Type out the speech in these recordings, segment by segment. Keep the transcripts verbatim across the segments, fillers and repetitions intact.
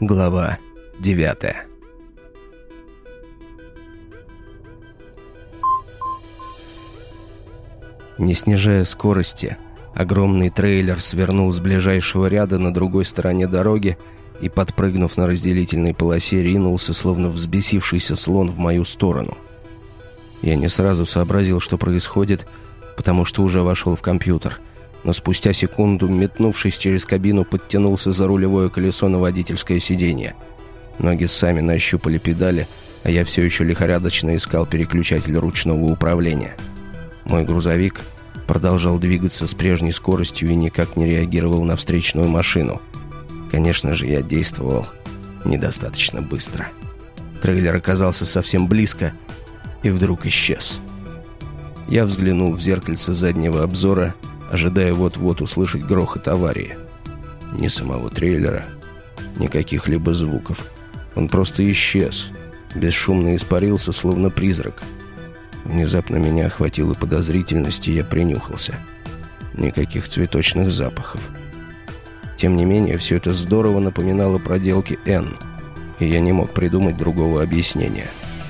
Глава девятая. Не снижая скорости, огромный трейлер свернул с ближайшего ряда на другой стороне дороги и, подпрыгнув на разделительной полосе, ринулся, словно взбесившийся слон, в мою сторону. Я не сразу сообразил, что происходит, потому что уже вошел в компьютер, но спустя секунду, метнувшись через кабину, подтянулся за рулевое колесо на водительское сиденье. Ноги сами нащупали педали, а я все еще лихорадочно искал переключатель ручного управления. Мой грузовик продолжал двигаться с прежней скоростью и никак не реагировал на встречную машину. Конечно же, я действовал недостаточно быстро. Трейлер оказался совсем близко и вдруг исчез. Я взглянул в зеркальце заднего обзора, ожидая вот-вот услышать грохот аварии. Ни самого трейлера, ни каких-либо звуков. Он просто исчез, бесшумно испарился, словно призрак. Внезапно меня охватила подозрительность, и я принюхался. Никаких цветочных запахов. Тем не менее, все это здорово напоминало проделки Энн, и я не мог придумать другого объяснения.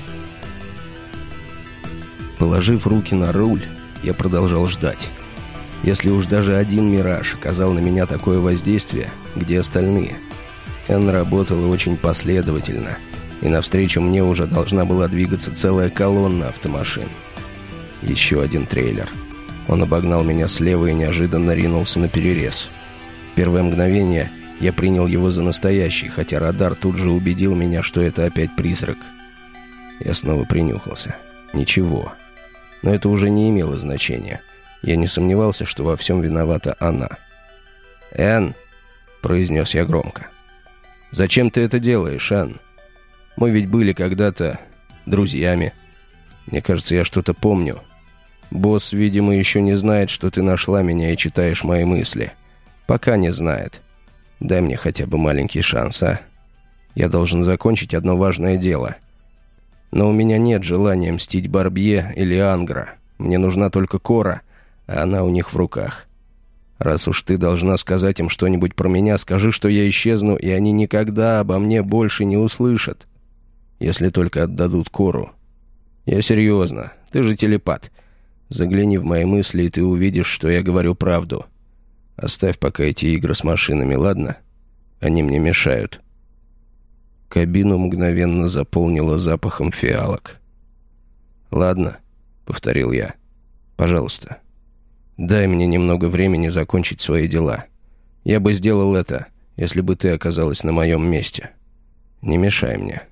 Положив руки на руль, я продолжал ждать. Если уж даже один мираж оказал на меня такое воздействие, где остальные? Энн работала очень последовательно, и навстречу мне уже должна была двигаться целая колонна автомашин. Еще один трейлер. Он обогнал меня слева и неожиданно ринулся на перерез. В первое мгновение я принял его за настоящий, хотя радар тут же убедил меня, что это опять призрак. Я снова принюхался. Ничего. Но это уже не имело значения. Я не сомневался, что во всем виновата она. «Энн», — произнес я громко, — «зачем ты это делаешь, Энн? Мы ведь были когда-то друзьями. Мне кажется, я что-то помню. Босс, видимо, еще не знает, что ты нашла меня и читаешь мои мысли. Пока не знает. Дай мне хотя бы маленький шанс, а? Я должен закончить одно важное дело. Но у меня нет желания мстить Барбье или Ангра. Мне нужна только Кора, а она у них в руках. Раз уж ты должна сказать им что-нибудь про меня, скажи, что я исчезну, и они никогда обо мне больше не услышат. Если только отдадут Кору. Я серьезно, ты же телепат. Загляни в мои мысли, и ты увидишь, что я говорю правду. Оставь пока эти игры с машинами, ладно? Они мне мешают». Кабину мгновенно заполнило запахом фиалок. «Ладно», — повторил я, — «пожалуйста, дай мне немного времени закончить свои дела. Я бы сделал это, если бы ты оказалась на моем месте. Не мешай мне».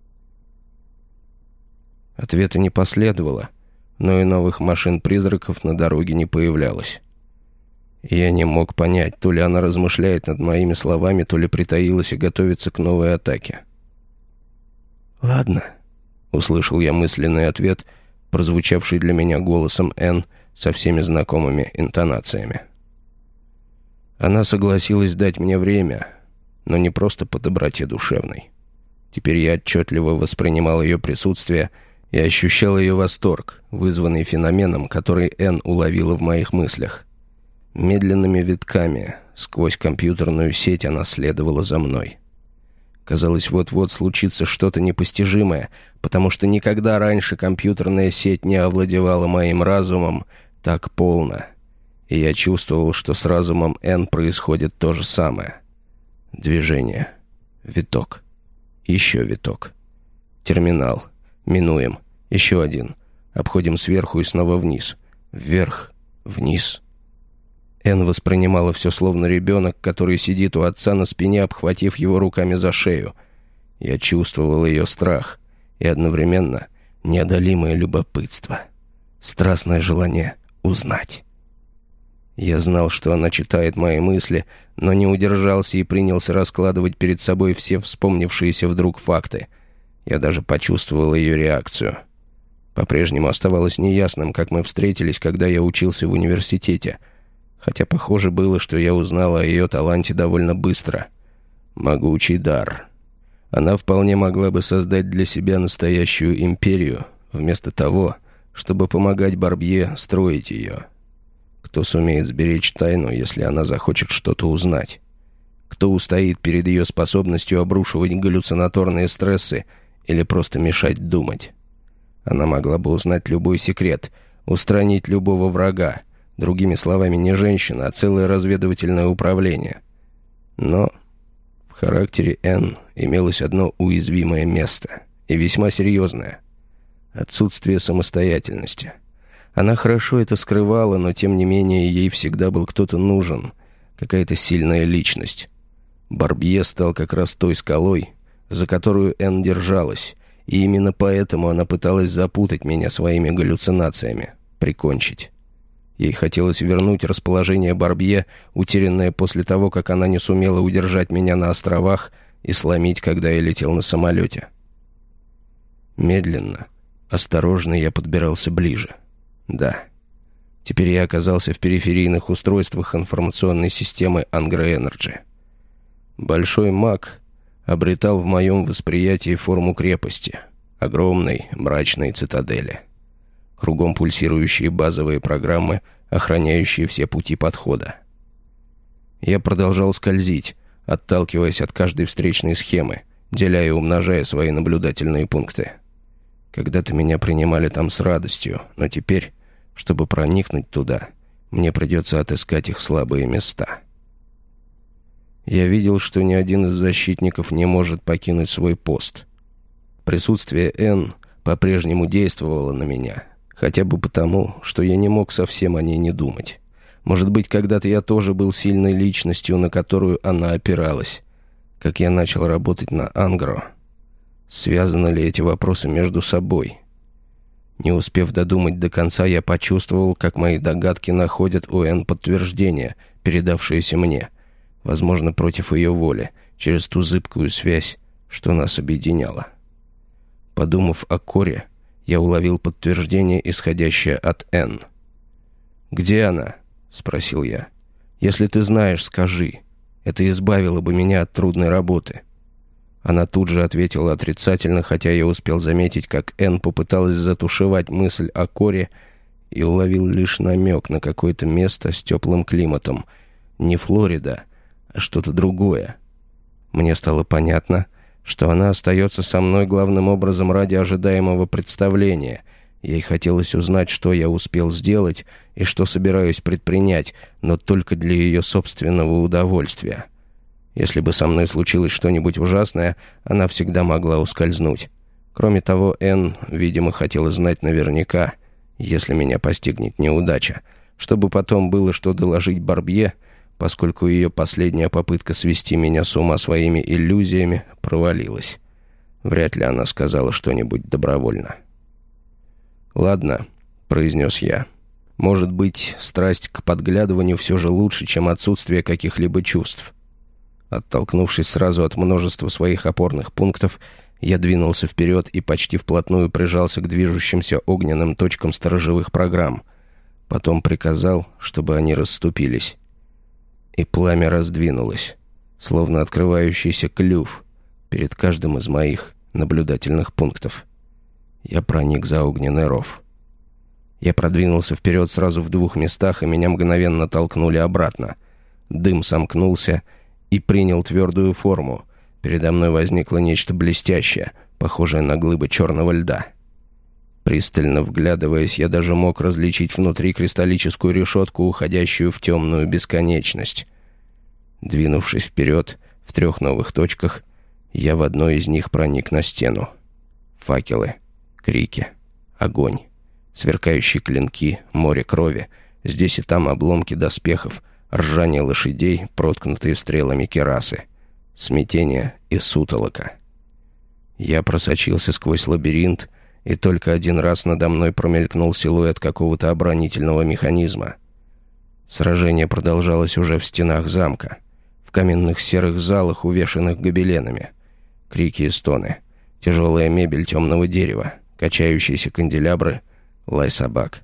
Ответа не последовало, но и новых машин-призраков на дороге не появлялось. Я не мог понять, то ли она размышляет над моими словами, то ли притаилась и готовится к новой атаке. «Ладно», — услышал я мысленный ответ, прозвучавший для меня голосом Энн со всеми знакомыми интонациями. Она согласилась дать мне время, но не просто по доброте душевной. Теперь я отчетливо воспринимал ее присутствие и ощущал ее восторг, вызванный феноменом, который Энн уловила в моих мыслях. Медленными витками сквозь компьютерную сеть она следовала за мной. Казалось, вот-вот случится что-то непостижимое, потому что никогда раньше компьютерная сеть не овладевала моим разумом так полно. И я чувствовал, что с разумом Энн происходит то же самое. Движение. Виток. Еще виток. Терминал. Минуем. Еще один. Обходим сверху и снова вниз. Вверх. Вниз. Энн воспринимала все словно ребенок, который сидит у отца на спине, обхватив его руками за шею. Я чувствовал ее страх и одновременно неодолимое любопытство. Страстное желание узнать. Я знал, что она читает мои мысли, но не удержался и принялся раскладывать перед собой все вспомнившиеся вдруг факты. Я даже почувствовал ее реакцию. По-прежнему оставалось неясным, как мы встретились, когда я учился в университете. Хотя похоже было, что я узнал о ее таланте довольно быстро. Могучий дар. Она вполне могла бы создать для себя настоящую империю, вместо того, чтобы помогать Барбье строить ее. Кто сумеет сберечь тайну, если она захочет что-то узнать? Кто устоит перед ее способностью обрушивать галлюцинаторные стрессы или просто мешать думать? Она могла бы узнать любой секрет, устранить любого врага. Другими словами, не женщина, а целое разведывательное управление. Но в характере Энн имелось одно уязвимое место, и весьма серьезное – отсутствие самостоятельности. Она хорошо это скрывала, но тем не менее ей всегда был кто-то нужен, какая-то сильная личность. Барбье стал как раз той скалой, за которую Энн держалась, и именно поэтому она пыталась запутать меня своими галлюцинациями, прикончить. Ей хотелось вернуть расположение Барбье, утерянное после того, как она не сумела удержать меня на островах и сломить, когда я летел на самолете. Медленно, осторожно я подбирался ближе. Да, теперь я оказался в периферийных устройствах информационной системы Ангро Энерджи. Большой маг обретал в моем восприятии форму крепости, огромной мрачной цитадели. Кругом пульсирующие базовые программы, охраняющие все пути подхода. Я продолжал скользить, отталкиваясь от каждой встречной схемы, деля и умножая свои наблюдательные пункты. Когда-то меня принимали там с радостью, но теперь, чтобы проникнуть туда, мне придется отыскать их слабые места. Я видел, что ни один из защитников не может покинуть свой пост. Присутствие Энн по-прежнему действовало на меня, хотя бы потому, что я не мог совсем о ней не думать. Может быть, когда-то я тоже был сильной личностью, на которую она опиралась, как я начал работать на Ангро. Связаны ли эти вопросы между собой? Не успев додумать до конца, я почувствовал, как мои догадки находят у Энн подтверждение, передавшееся мне, возможно, против ее воли, через ту зыбкую связь, что нас объединяла. Подумав о Коре, я уловил подтверждение, исходящее от Энн. «Где она?» — спросил я. «Если ты знаешь, скажи. Это избавило бы меня от трудной работы». Она тут же ответила отрицательно, хотя я успел заметить, как Энн попыталась затушевать мысль о Коре и уловил лишь намек на какое-то место с теплым климатом. Не Флорида, а что-то другое. Мне стало понятно, что она остается со мной главным образом ради ожидаемого представления. Ей хотелось узнать, что я успел сделать и что собираюсь предпринять, но только для ее собственного удовольствия. Если бы со мной случилось что-нибудь ужасное, она всегда могла ускользнуть. Кроме того, Энн, видимо, хотела знать наверняка, если меня постигнет неудача, чтобы потом было что доложить Барбье, поскольку ее последняя попытка свести меня с ума своими иллюзиями провалилась. Вряд ли она сказала что-нибудь добровольно. «Ладно», — произнес я. «Может быть, страсть к подглядыванию все же лучше, чем отсутствие каких-либо чувств». Оттолкнувшись сразу от множества своих опорных пунктов, я двинулся вперед и почти вплотную прижался к движущимся огненным точкам сторожевых программ. Потом приказал, чтобы они расступились. И пламя раздвинулось, словно открывающийся клюв перед каждым из моих наблюдательных пунктов. Я проник за огненный ров. Я продвинулся вперед сразу в двух местах, и меня мгновенно толкнули обратно. Дым сомкнулся и принял твердую форму. Передо мной возникло нечто блестящее, похожее на глыбы черного льда. Пристально вглядываясь, я даже мог различить внутри кристаллическую решетку, уходящую в темную бесконечность. Двинувшись вперед, в трех новых точках, я в одной из них проник на стену. Факелы, крики, огонь, сверкающие клинки, море крови, здесь и там обломки доспехов, ржание лошадей, проткнутые стрелами кирасы, смятение и сутолока. Я просочился сквозь лабиринт, и только один раз надо мной промелькнул силуэт какого-то оборонительного механизма. Сражение продолжалось уже в стенах замка, в каменных серых залах, увешанных гобеленами. Крики и стоны, тяжелая мебель темного дерева, качающиеся канделябры, лай собак.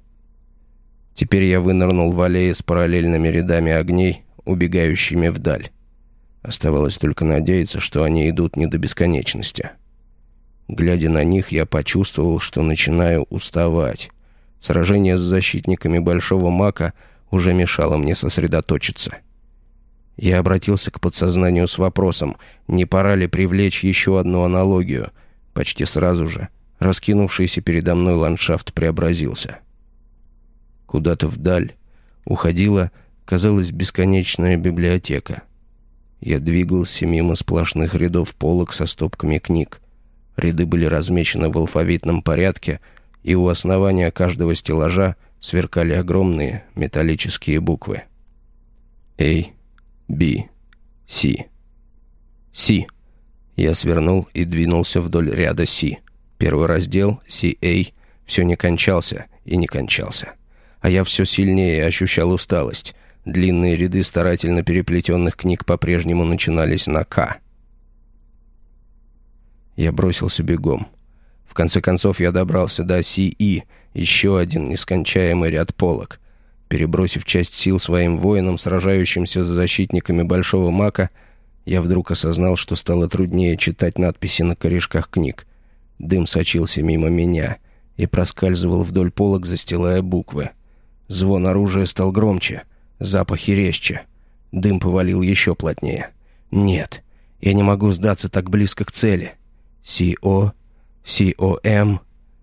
Теперь я вынырнул в аллее с параллельными рядами огней, убегающими вдаль. Оставалось только надеяться, что они идут не до бесконечности. Глядя на них, я почувствовал, что начинаю уставать. Сражение с защитниками Большого Мака уже мешало мне сосредоточиться. Я обратился к подсознанию с вопросом, не пора ли привлечь еще одну аналогию. Почти сразу же раскинувшийся передо мной ландшафт преобразился. Куда-то вдаль уходила, казалось, бесконечная библиотека. Я двигался мимо сплошных рядов полок со стопками книг. Ряды были размечены в алфавитном порядке, и у основания каждого стеллажа сверкали огромные металлические буквы. A, B, C. C. Я свернул и двинулся вдоль ряда C. Первый раздел, си эй, все не кончался и не кончался. А я все сильнее ощущал усталость. Длинные ряды старательно переплетенных книг по-прежнему начинались на К. Я бросился бегом. В конце концов я добрался до си и, еще один нескончаемый ряд полок. Перебросив часть сил своим воинам, сражающимся с защитниками Большого Мака, я вдруг осознал, что стало труднее читать надписи на корешках книг. Дым сочился мимо меня и проскальзывал вдоль полок, застилая буквы. Звон оружия стал громче, запахи резче. Дым повалил еще плотнее. Нет, я не могу сдаться так близко к цели. Си-О, Си-О-М,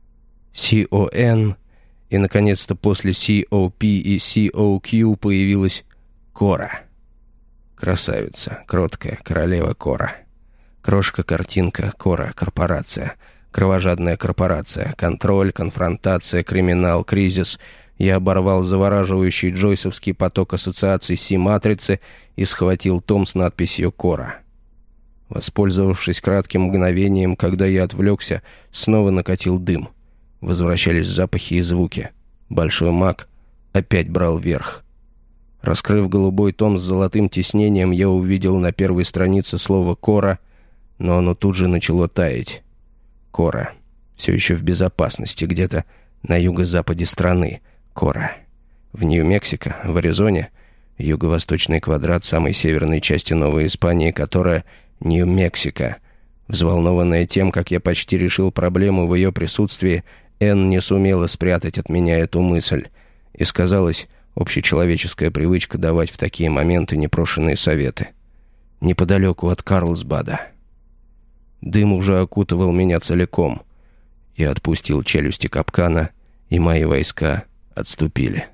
Си-О-Н, и, наконец-то, после Си-О-Пи и Си-О-Кью появилась Кора. Красавица, кроткая, королева Кора. Крошка-картинка, Кора, корпорация. Кровожадная корпорация. Контроль, конфронтация, криминал, кризис. Я оборвал завораживающий джойсовский поток ассоциаций Си-матрицы и схватил том с надписью «Кора». Воспользовавшись кратким мгновением, когда я отвлекся, снова накатил дым. Возвращались запахи и звуки. Большой Мак опять брал верх. Раскрыв голубой том с золотым тиснением, я увидел на первой странице слово «Кора», но оно тут же начало таять. Кора. Все еще в безопасности, где-то на юго-западе страны. Кора. В Нью-Мексико, в Аризоне, юго-восточный квадрат самой северной части Новой Испании, которая Нью-Мексико. Взволнованная тем, как я почти решил проблему в ее присутствии, Энн не сумела спрятать от меня эту мысль. И сказалась общечеловеческая привычка давать в такие моменты непрошенные советы. Неподалеку от Карлсбада. Дым уже окутывал меня целиком. Я отпустил челюсти капкана, и мои войска отступили.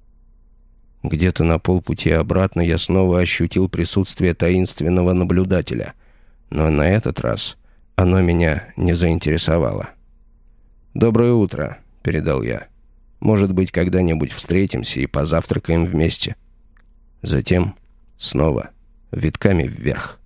Где-то на полпути обратно я снова ощутил присутствие таинственного наблюдателя, но на этот раз оно меня не заинтересовало. «Доброе утро», — передал я. «Может быть, когда-нибудь встретимся и позавтракаем вместе». Затем снова витками вверх.